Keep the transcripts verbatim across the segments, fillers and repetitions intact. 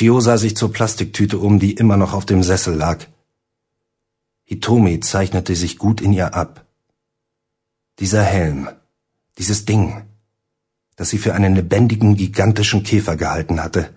Chio sah sich zur Plastiktüte um, die immer noch auf dem Sessel lag. Hitomi zeichnete sich gut in ihr ab. Dieser Helm, dieses Ding, das sie für einen lebendigen, gigantischen Käfer gehalten hatte.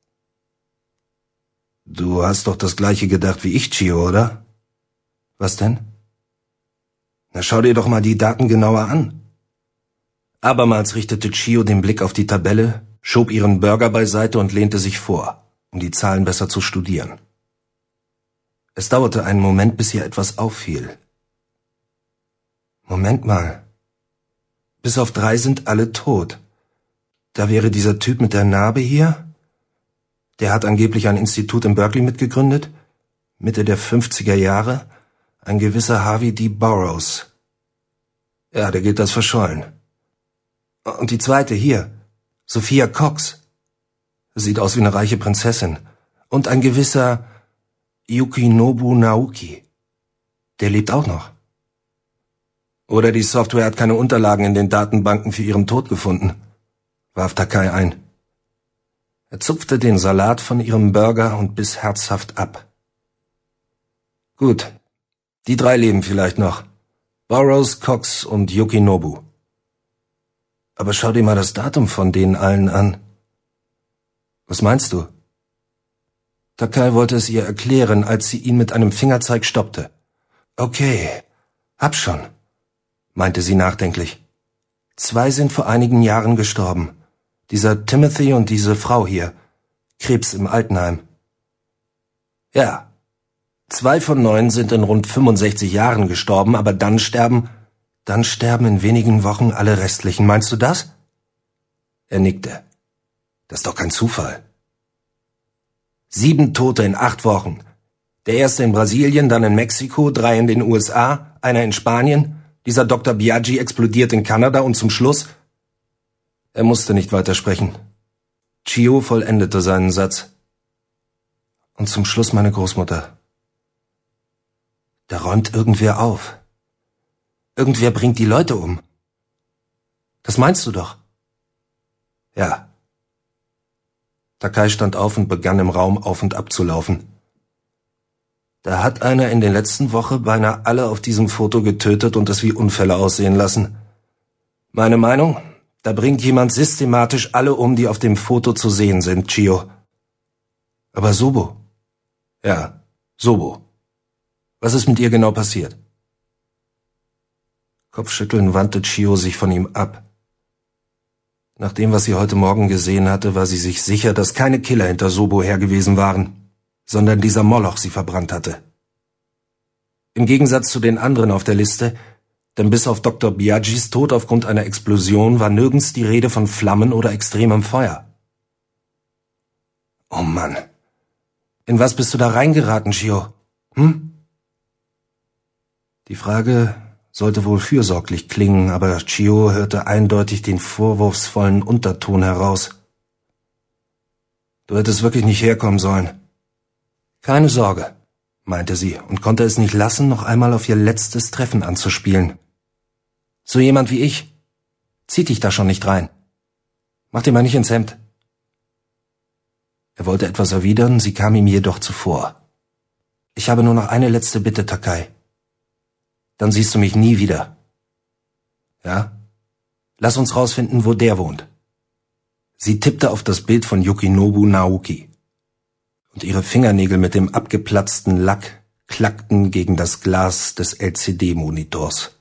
Du hast doch das Gleiche gedacht wie ich, Chio, oder? Was denn? Na, schau dir doch mal die Daten genauer an. Abermals richtete Chio den Blick auf die Tabelle, schob ihren Burger beiseite und lehnte sich vor, um die Zahlen besser zu studieren. Es dauerte einen Moment, bis ihr etwas auffiel. Moment mal. Bis auf drei sind alle tot. Da wäre dieser Typ mit der Narbe hier. Der hat angeblich ein Institut in Berkeley mitgegründet. Mitte der fünfziger Jahre. Ein gewisser Harvey D. Burroughs. Ja, der gilt als verschollen. Und die zweite hier. Sophia Cox. Sieht aus wie eine reiche Prinzessin. Und ein gewisser Yukinobu Naoki. Der lebt auch noch. Oder die Software hat keine Unterlagen in den Datenbanken für ihren Tod gefunden, warf Takai ein. Er zupfte den Salat von ihrem Burger und biss herzhaft ab. Gut, die drei leben vielleicht noch. Burroughs, Cox und Yukinobu. Aber schau dir mal das Datum von denen allen an. Was meinst du? Takai wollte es ihr erklären, als sie ihn mit einem Fingerzeig stoppte. Okay, hab schon, meinte sie nachdenklich. Zwei sind vor einigen Jahren gestorben. Dieser Timothy und diese Frau hier. Krebs im Altenheim. Ja, zwei von neun sind in rund fünfundsechzig Jahren gestorben, aber dann sterben, dann sterben in wenigen Wochen alle restlichen. Meinst du das? Er nickte. Das ist doch kein Zufall. Sieben Tote in acht Wochen. Der erste in Brasilien, dann in Mexiko, drei in den U S A, einer in Spanien. Dieser Doktor Biaggi explodiert in Kanada und zum Schluss... Er musste nicht weitersprechen. Chio vollendete seinen Satz. Und zum Schluss meine Großmutter. Da räumt irgendwer auf. Irgendwer bringt die Leute um. Das meinst du doch? Ja. Takai stand auf und begann im Raum auf und ab zu laufen. Da hat einer in der letzten Woche beinahe alle auf diesem Foto getötet und es wie Unfälle aussehen lassen. Meine Meinung? Da bringt jemand systematisch alle um, die auf dem Foto zu sehen sind, Chio. Aber Sobo? Ja, Sobo. Was ist mit ihr genau passiert? Kopfschüttelnd wandte Chio sich von ihm ab. Nach dem, was sie heute Morgen gesehen hatte, war sie sich sicher, dass keine Killer hinter Sobo her gewesen waren, sondern dieser Moloch sie verbrannt hatte. Im Gegensatz zu den anderen auf der Liste, denn bis auf Doktor Biaggis Tod aufgrund einer Explosion war nirgends die Rede von Flammen oder extremem Feuer. Oh Mann, in was bist du da reingeraten, Chio? Hm? Die Frage sollte wohl fürsorglich klingen, aber Chio hörte eindeutig den vorwurfsvollen Unterton heraus. Du hättest wirklich nicht herkommen sollen. Keine Sorge, meinte sie und konnte es nicht lassen, noch einmal auf ihr letztes Treffen anzuspielen. So jemand wie ich zieht dich da schon nicht rein. Mach dir mal nicht ins Hemd. Er wollte etwas erwidern, sie kam ihm jedoch zuvor. Ich habe nur noch eine letzte Bitte, Takai. Dann siehst du mich nie wieder. Ja? Lass uns rausfinden, wo der wohnt. Sie tippte auf das Bild von Yukinobu Naoki. Und ihre Fingernägel mit dem abgeplatzten Lack klackten gegen das Glas des L C D-Monitors.